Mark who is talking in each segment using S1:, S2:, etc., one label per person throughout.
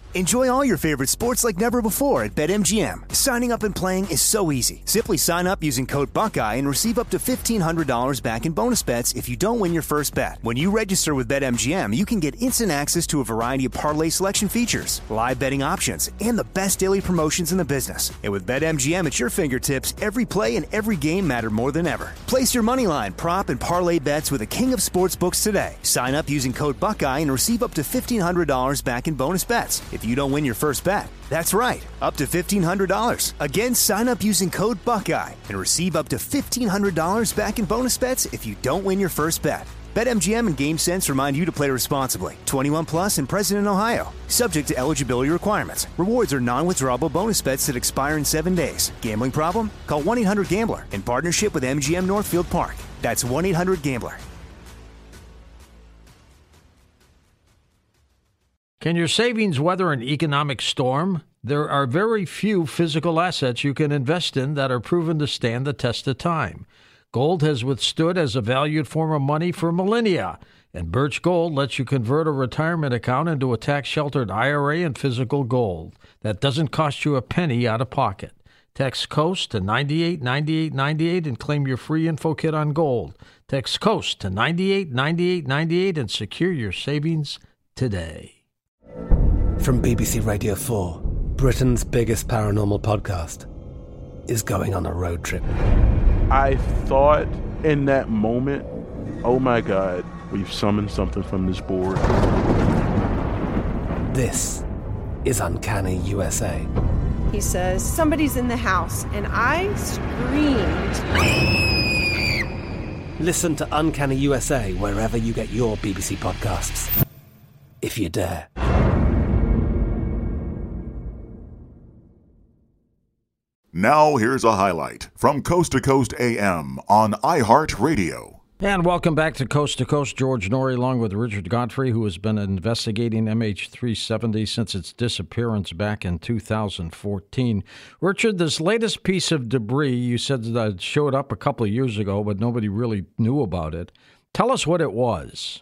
S1: Enjoy all your favorite sports like never before at BetMGM. Signing up and playing is so easy. Simply sign up using code Buckeye and receive up to $1,500 back in bonus bets if you don't win your first bet. When you register with BetMGM, you can get instant access to a variety of parlay selection features, live betting options, and the best daily promotions in the business. And with BetMGM at your fingertips, every play and every game matter more than ever. Place your moneyline, prop, and parlay bets with the king of sportsbooks today. Sign up using code Buckeye and receive up to $1,500 back in bonus bets if you don't win your first bet. That's right, up to $1,500. Again, sign up using code Buckeye and receive up to $1,500 back in bonus bets if you don't win your first bet. BetMGM and GameSense remind you to play responsibly. 21 plus and present in Ohio. Subject to eligibility requirements. Rewards are non-withdrawable bonus bets that expire in 7 days. Gambling problem? Call 1-800-GAMBLER in partnership with MGM Northfield Park. That's 1-800-GAMBLER.
S2: Can your savings weather an economic storm? There are very few physical assets you can invest in that are proven to stand the test of time. Gold has withstood as a valued form of money for millennia, and Birch Gold lets you convert a retirement account into a tax-sheltered IRA and physical gold that doesn't cost you a penny out of pocket. Text COAST to 989898 and claim your free info kit on gold. Text COAST to 989898 and secure your savings today.
S3: From BBC Radio 4, Britain's biggest paranormal podcast is going on a road trip.
S4: I thought in that moment, oh my God, we've summoned something from this board.
S3: This is Uncanny USA.
S5: He says, somebody's in the house, and I screamed.
S3: Listen to Uncanny USA wherever you get your BBC podcasts, if you dare.
S6: Now here's a highlight from Coast to Coast AM on iHeartRadio.
S2: And welcome back to Coast, George Norrie, along with Richard Godfrey, who has been investigating MH370 since its disappearance back in 2014. Richard, this latest piece of debris, you said that showed up a couple of years ago, but nobody really knew about it. Tell us what it was.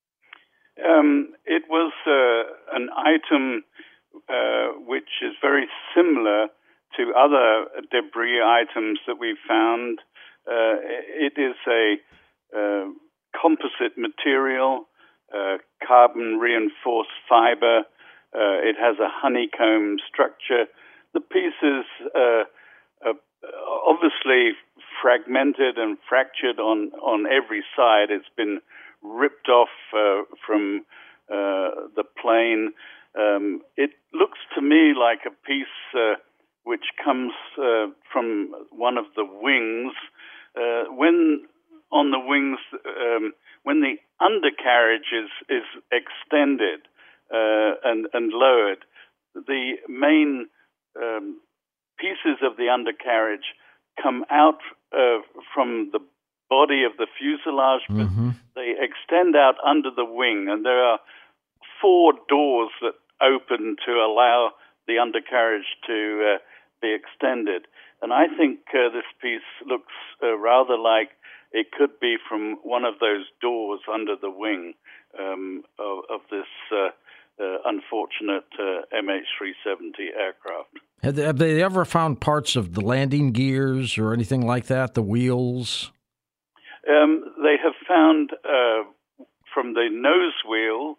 S7: It was an item which is very similar to other debris items that we've found. It is a composite material, carbon-reinforced fiber. It has a honeycomb structure. The pieces are obviously fragmented and fractured on every side. It's been ripped off from the plane. It looks to me like a piece which comes from one of the wings. When on the wings, when the undercarriage is extended and lowered, the main pieces of the undercarriage come out from the body of the fuselage, but they extend out under the wing, and there are 4 doors that open to allow the undercarriage to be extended. And I think this piece looks rather like it could be from one of those doors under the wing of this unfortunate MH370 aircraft.
S2: Have they ever found parts of the landing gears or anything like that, the wheels?
S7: They have found from the nose wheel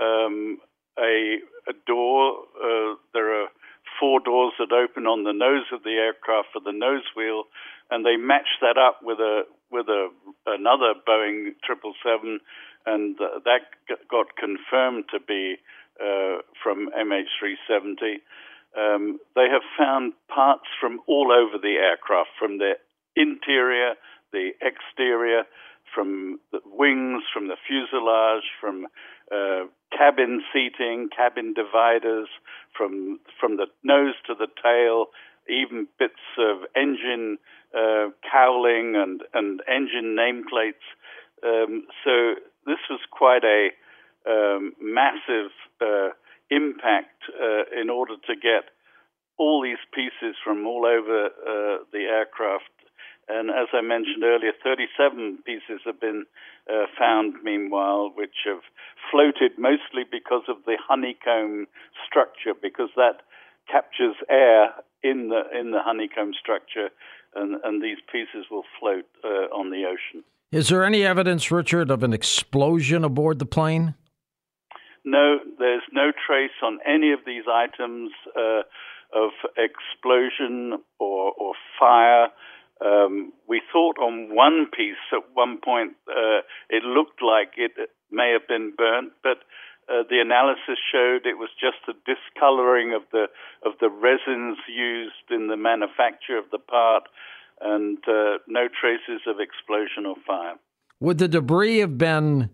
S7: a door. There are 4 doors that open on the nose of the aircraft for the nose wheel, and they matched that up with another Boeing 777, and that got confirmed to be from MH370. They have found parts from all over the aircraft, from the interior, the exterior, from the wings, from the fuselage, from cabin seating, cabin dividers, from the nose to the tail, even bits of engine cowling and engine nameplates. So this was quite a massive impact in order to get all these pieces from all over the aircraft And as I mentioned earlier, 37 pieces have been found, meanwhile, which have floated mostly because of the honeycomb structure, because that captures air in the honeycomb structure, and these pieces will float on the ocean.
S2: Is there any evidence, Richard, of an explosion aboard the plane?
S7: No, there's no trace on any of these items of explosion or fire. We thought on one piece at one point it looked like it may have been burnt, but the analysis showed it was just a discoloring of the resins used in the manufacture of the part, and no traces of explosion or fire.
S2: Would the debris have been,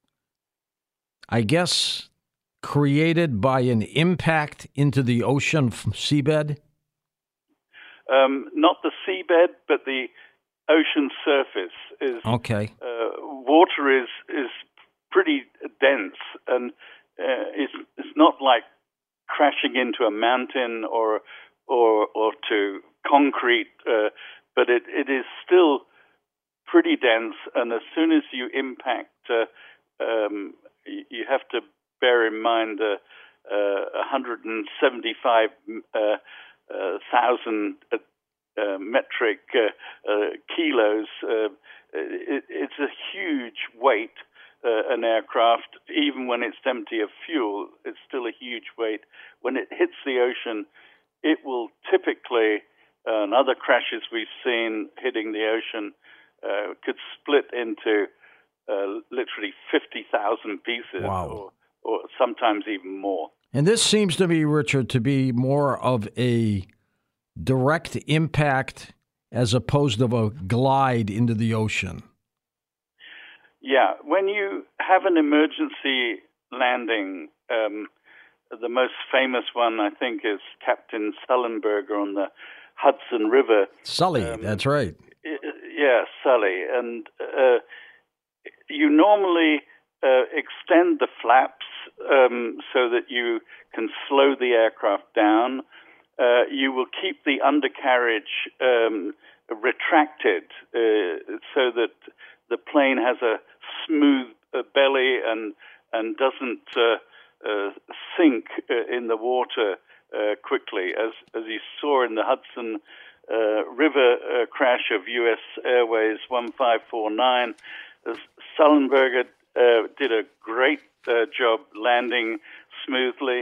S2: I guess, created by an impact into the ocean seabed?
S7: Not the seabed, but the ocean surface is
S2: okay.
S7: Water is pretty dense, and it's not like crashing into a mountain or to concrete, but it is still pretty dense. And as soon as you impact, you have to bear in mind 175,000 metric kilos. It's a huge weight. An aircraft, even when it's empty of fuel, it's still a huge weight. When it hits the ocean, it will typically, and other crashes we've seen hitting the ocean, could split into literally 50,000 pieces.
S2: Wow.
S7: Or sometimes even more.
S2: And this seems to me, Richard, to be more of a direct impact as opposed to a glide into the ocean.
S7: Yeah, when you have an emergency landing, the most famous one, I think, is Captain Sullenberger on the Hudson River.
S2: Sully, that's right.
S7: Yeah, Sully. And you normally extend the flaps so that you can slow the aircraft down. You will keep the undercarriage retracted so that the plane has a smooth belly and doesn't sink in the water quickly, as you saw in the Hudson River crash of U.S. Airways 1549. Sullenberger did a great job landing smoothly.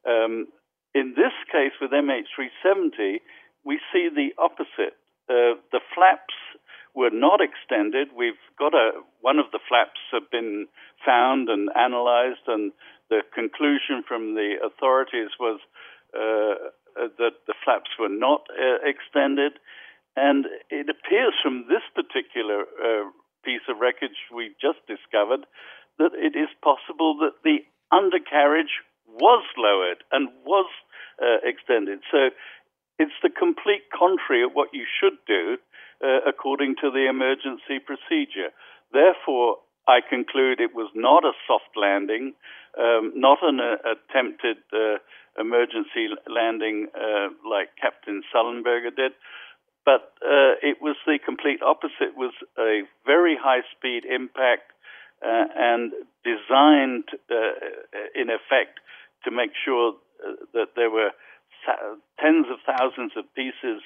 S7: In this case, with MH370, we see the opposite. The flaps were not extended. We've got one of the flaps have been found and analyzed, and the conclusion from the authorities was that the flaps were not extended. And it appears from this particular piece of wreckage we've just discovered that it is possible that the undercarriage was lowered and was extended. So it's the complete contrary of what you should do according to the emergency procedure. Therefore, I conclude it was not a soft landing, not an attempted emergency landing like Captain Sullenberger did, but it was the complete opposite. It was a very high-speed impact and designed, in effect, to make sure that there were tens of thousands of pieces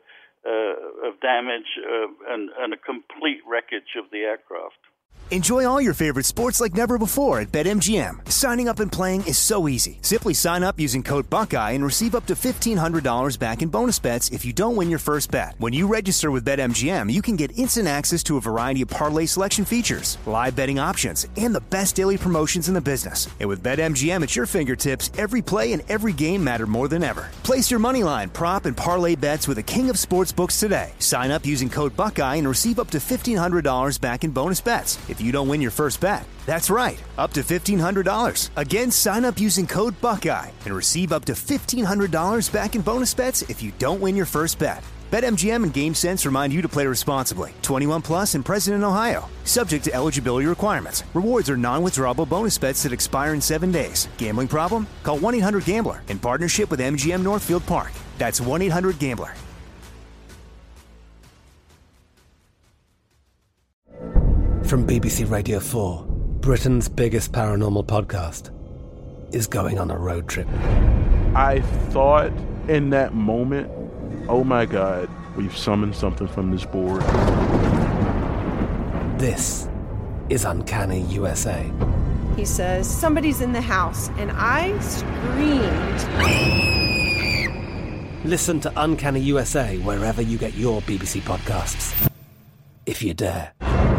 S7: of damage and a complete wreckage of the aircraft.
S1: Enjoy all your favorite sports like never before at BetMGM. Signing up and playing is so easy. Simply sign up using code Buckeye and receive up to $1,500 back in bonus bets if you don't win your first bet. When you register with BetMGM, you can get instant access to a variety of parlay selection features, live betting options, and the best daily promotions in the business. And with BetMGM at your fingertips, every play and every game matter more than ever. Place your moneyline, prop, and parlay bets with the king of sportsbooks today. Sign up using code Buckeye and receive up to $1,500 back in bonus bets if you don't win your first bet. That's right, up to $1,500. Again, sign up using code Buckeye and receive up to $1,500 back in bonus bets if you don't win your first bet. BetMGM and GameSense remind you to play responsibly. 21 plus and present in Ohio. Subject to eligibility requirements. Rewards are non-withdrawable bonus bets that expire in 7 days. Gambling problem? Call 1-800-GAMBLER in partnership with MGM Northfield Park. That's 1-800-GAMBLER.
S3: From BBC Radio 4, Britain's biggest paranormal podcast is going on a road trip.
S4: I thought in that moment, oh my God, we've summoned something from this board.
S3: This is Uncanny USA.
S5: He says, somebody's in the house, and I screamed.
S3: Listen to Uncanny USA wherever you get your BBC podcasts, if you dare.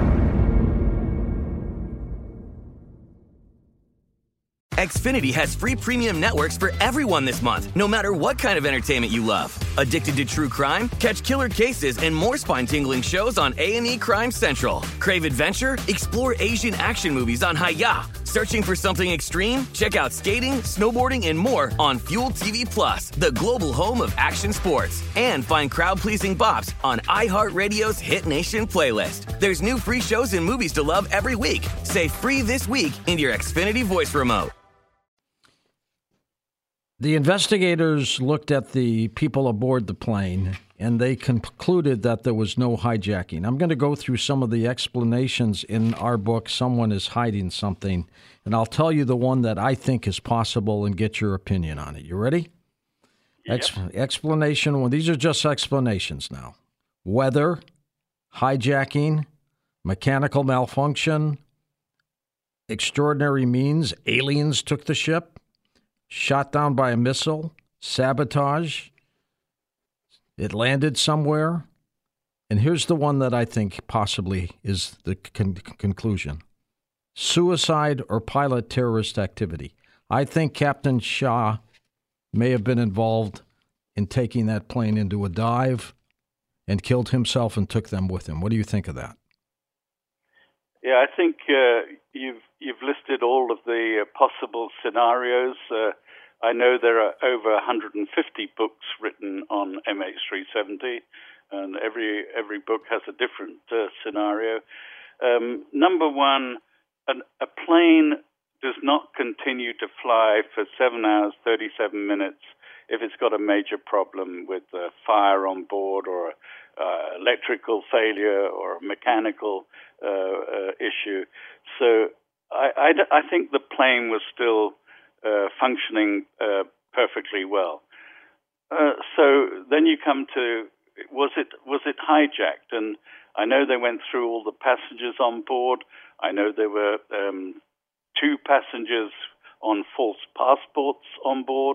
S8: Xfinity has free premium networks for everyone this month, no matter what kind of entertainment you love. Addicted to true crime? Catch killer cases and more spine-tingling shows on A&E Crime Central. Crave adventure? Explore Asian action movies on Hi-YAH. Searching for something extreme? Check out skating, snowboarding, and more on Fuel TV Plus, the global home of action sports. And find crowd-pleasing bops on iHeartRadio's Hit Nation playlist. There's new free shows and movies to love every week. Say free this week in your Xfinity voice remote.
S2: The investigators looked at the people aboard the plane, and they concluded that there was no hijacking. I'm going to go through some of the explanations in our book, Someone is Hiding Something, and I'll tell you the one that I think is possible and get your opinion on it. You ready?
S7: Yep.
S2: Explanation one. These are just explanations now. Weather, hijacking, mechanical malfunction, extraordinary means, aliens took the ship, shot down by a missile, sabotage, it landed somewhere. And here's the one that I think possibly is the conclusion. Suicide or pilot terrorist activity. I think Captain Shah may have been involved in taking that plane into a dive and killed himself and took them with him. What do you think of that?
S7: Yeah, I think you've listed all of the possible scenarios. I know there are over 150 books written on MH370, and every book has a different scenario. Number one, a plane does not continue to fly for 7 hours, 37 minutes if it's got a major problem with fire on board or electrical failure or a mechanical issue. So I think the plane was still functioning perfectly well. So then you come to, was it hijacked? And I know they went through all the passengers on board. I know there were 2 passengers on false passports on board.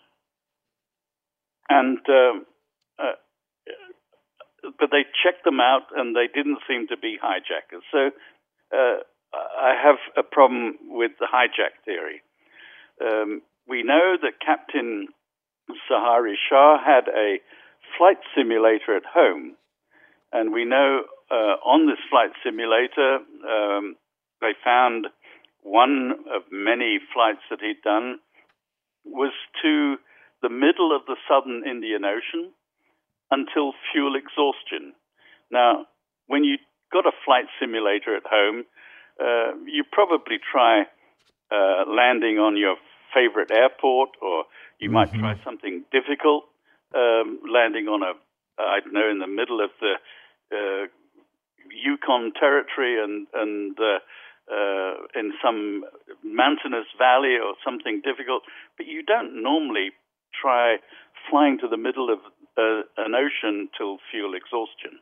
S7: And but they checked them out, and they didn't seem to be hijackers. So I have a problem with the hijack theory. We know that Captain Sahari Shah had a flight simulator at home, and we know on this flight simulator they found one of many flights that he'd done was to the middle of the southern Indian Ocean until fuel exhaustion. Now, when you've got a flight simulator at home, you probably try landing on your favorite airport, or you might try something difficult, landing on in the middle of the Yukon territory and in some mountainous valley or something difficult. But you don't normally try flying to the middle of an ocean till fuel exhaustion.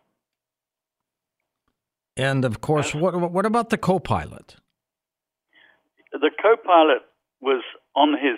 S2: And, of course, what about the co-pilot?
S7: The co-pilot was on his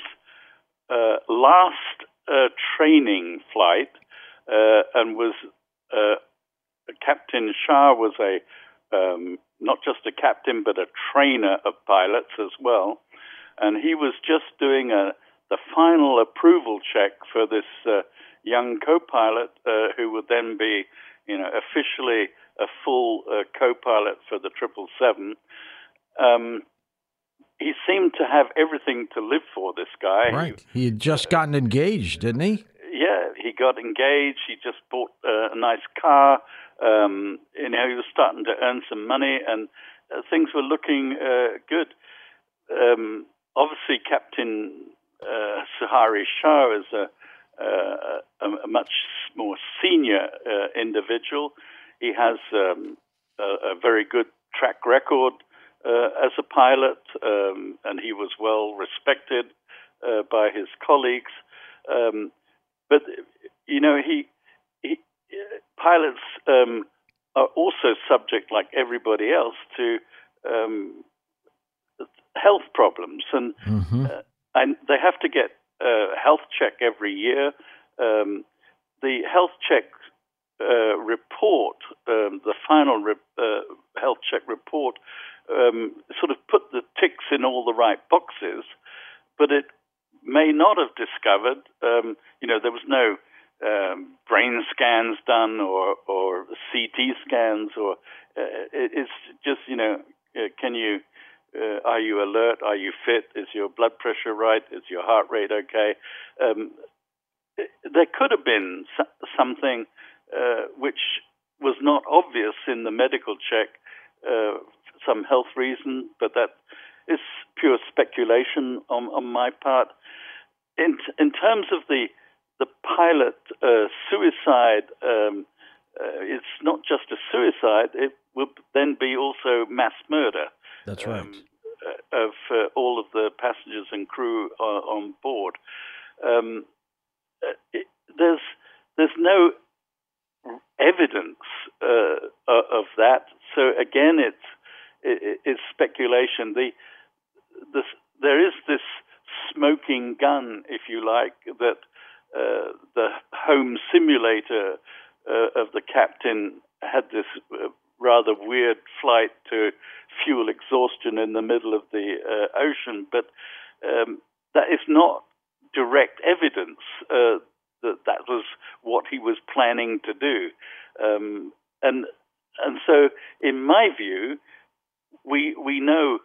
S7: last training flight and was Captain Shah was not just a captain but a trainer of pilots as well, and he was just doing the final approval check for this young co-pilot who would then be, officially a full co-pilot for the 777. He seemed to have everything to live for, this guy.
S2: Right. He had just gotten engaged, didn't he?
S7: Yeah, he got engaged. He just bought a nice car. He was starting to earn some money, and things were looking good. Obviously, Captain Sahari Shah is a much more senior individual. He has a very good track record as a pilot, and he was well respected by his colleagues. But pilots are also subject, like everybody else, to health problems, and they have to get a health check every year. The health check report, the final health check report, sort of put the ticks in all the right boxes, but it may not have discovered, there was no brain scans done or CT scans, or it's just, are you alert? Are you fit? Is your blood pressure right? Is your heart rate okay? There could have been something which was not obvious in the medical check, some health reason, but that is pure speculation on my part. In terms of the pilot suicide, it's not just a suicide, it will then be also mass murder.
S2: That's right.
S7: Of all of the passengers and crew on board. There's no evidence of that. So again, it's speculation. There is this smoking gun, if you like, that the home simulator of the captain had this rather weird flight to fuel exhaustion in the middle of the ocean, but that is not direct evidence that was what he was planning to do. And so, in my view, we know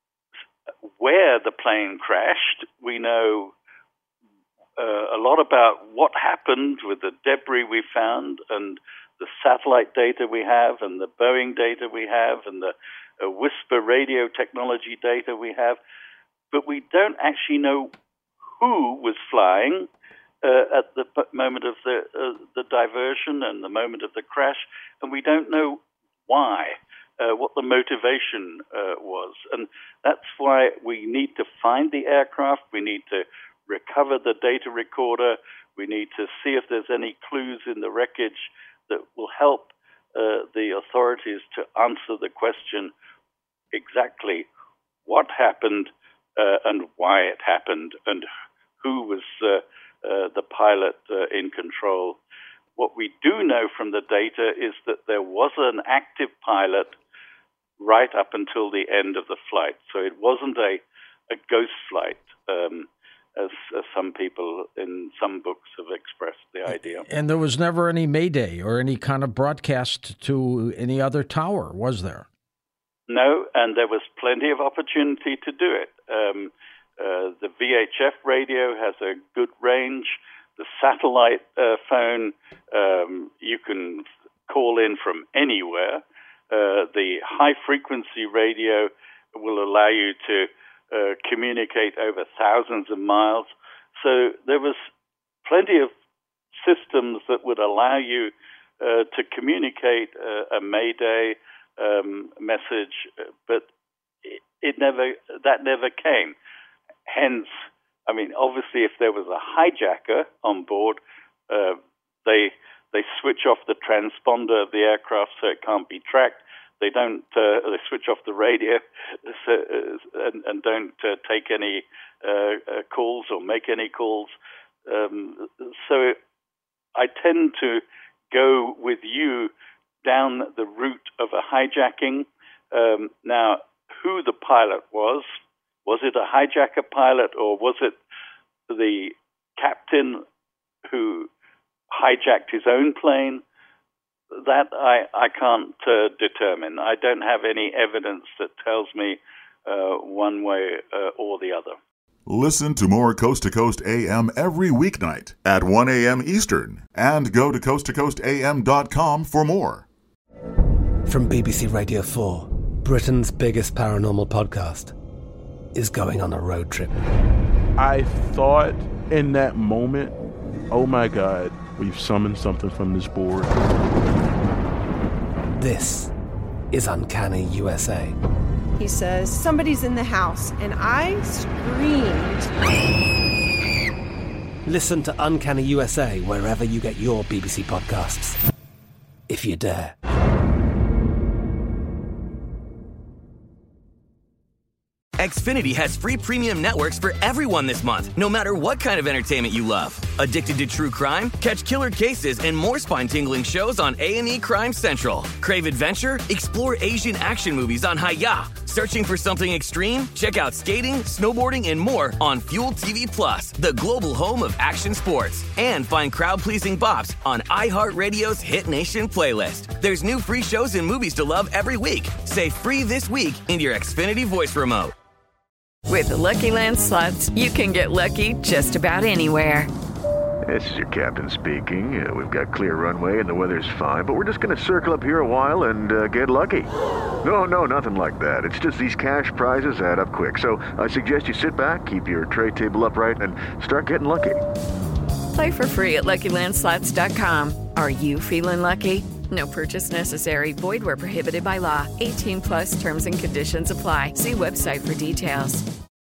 S7: where the plane crashed. We know a lot about what happened with the debris we found and the satellite data we have and the Boeing data we have and the whisper radio technology data we have. But we don't actually know who was flying at the moment of the diversion and the moment of the crash, and we don't know why, what the motivation was. And that's why we need to find the aircraft, we need to recover the data recorder, we need to see if there's any clues in the wreckage that will help the authorities to answer the question exactly what happened and why it happened and who was the pilot in control. What we do know from the data is that there was an active pilot right up until the end of the flight. So it wasn't a ghost flight, as some people in some books have expressed the idea.
S2: And there was never any Mayday or any kind of broadcast to any other tower, was there?
S7: No, and there was plenty of opportunity to do it. The VHF radio has a good range. The satellite phone, you can call in from anywhere. The high-frequency radio will allow you to communicate over thousands of miles. So there was plenty of systems that would allow you to communicate a Mayday message, but that never came. Hence, I mean, obviously, if there was a hijacker on board, they switch off the transponder of the aircraft so it can't be tracked. They don't. They switch off the radio and don't take any calls or make any calls. So I tend to go with you down the route of a hijacking. Now, who the pilot was it a hijacker pilot or was it the captain who hijacked his own plane? That I can't determine. I don't have any evidence that tells me one way or the other.
S6: Listen to more Coast to Coast AM every weeknight at 1 a.m. Eastern and go to coasttocoastam.com for more.
S3: From BBC Radio 4, Britain's biggest paranormal podcast is going on a road trip.
S4: I thought in that moment, oh my God, we've summoned something from this board.
S3: This is Uncanny USA.
S5: He says, somebody's in the house, and I screamed.
S3: Listen to Uncanny USA wherever you get your BBC podcasts, if you dare.
S8: Xfinity has free premium networks for everyone this month, no matter what kind of entertainment you love. Addicted to true crime? Catch killer cases and more spine-tingling shows on A&E Crime Central. Crave adventure? Explore Asian action movies on Hi-YAH. Searching for something extreme? Check out skating, snowboarding, and more on Fuel TV Plus, the global home of action sports. And find crowd-pleasing bops on iHeartRadio's Hit Nation playlist. There's new free shows and movies to love every week. Say free this week in your Xfinity voice remote.
S9: With the Lucky Land Slots, you can get lucky just about anywhere.
S10: This is your captain speaking. We've got clear runway and the weather's fine, but we're just going to circle up here a while and get lucky. No, nothing like that. It's just these cash prizes add up quick. So I suggest you sit back, keep your tray table upright, and start getting lucky.
S9: Play for free at LuckyLandSlots.com. Are you feeling lucky? No purchase necessary. Void where prohibited by law. 18+ terms and conditions apply. See website for details.